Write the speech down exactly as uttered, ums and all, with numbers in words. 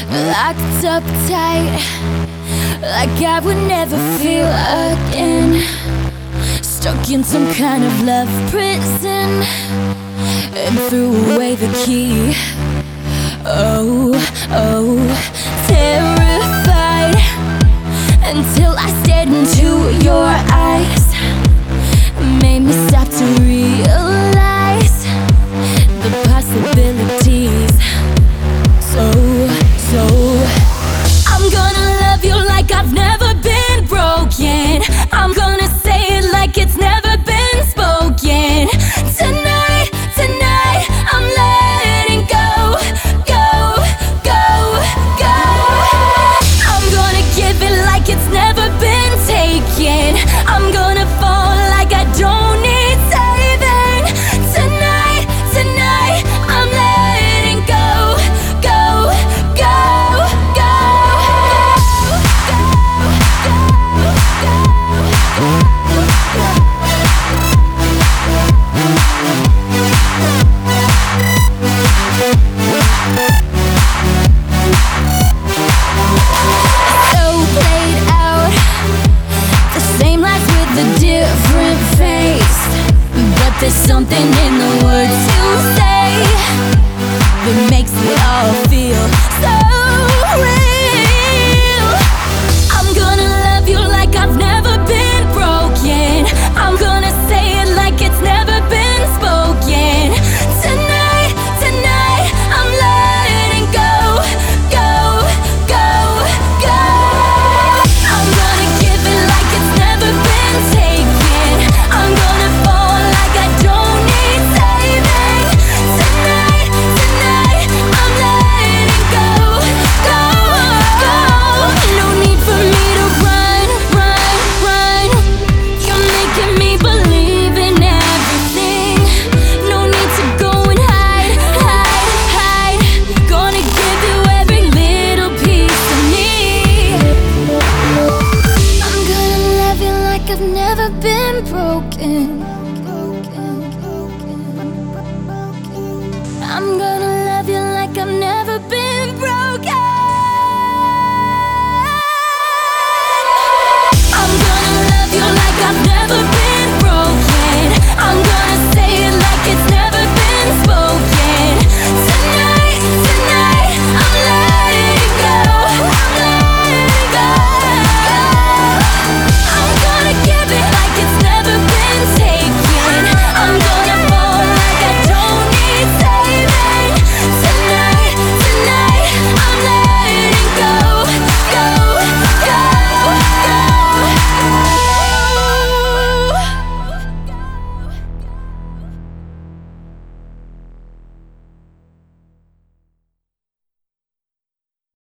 locked up tight, like I would never feel again. Stuck in some kind of love prison, and threw away the key. Oh, oh, terrified, until I stared into your eyes. Made me stop to realize the possibilities. So, so I'm gonna love you like I've never been broken. I'm gonna say it like it's never been spoken. Tonight, tonight, I'm letting go, go, go, go. I'm gonna give it like it's never been taken. I'm gonna fall like I don't need saving. Tonight, tonight, I'm letting go, go, go, go, so played out, the same lies with a different face. But there's something in the words you say that makes it all feel so real. I'm gonna love you like I've never been broken. I'm gonna say it like it's never been spoken. Tonight, tonight, I'm letting go, go, go, go. I'm gonna give it like it's never been taken. I'm gonna fall like I don't need saving. Tonight, tonight, I'm letting go, go, go. No need for me to run, run, run. You're making me believe in everything. No need to go and hide, hide, hide. Gonna give you every little piece of me. I'm gonna love you like I've never been broken. I'm gonna love you like I've never been